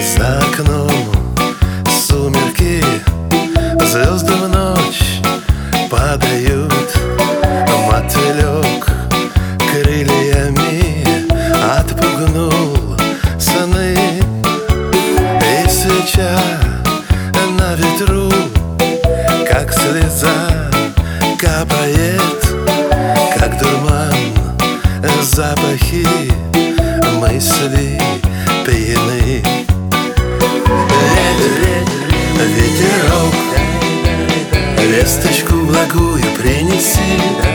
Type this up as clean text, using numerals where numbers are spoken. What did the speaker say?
За окном сумерки, звезды в ночь падают. Мотылек крыльями отпугнул сны. И свеча на ветру, как слеза, капает, как дурман, запахи, мысли пьяны. Ветерок, весточку благую принеси.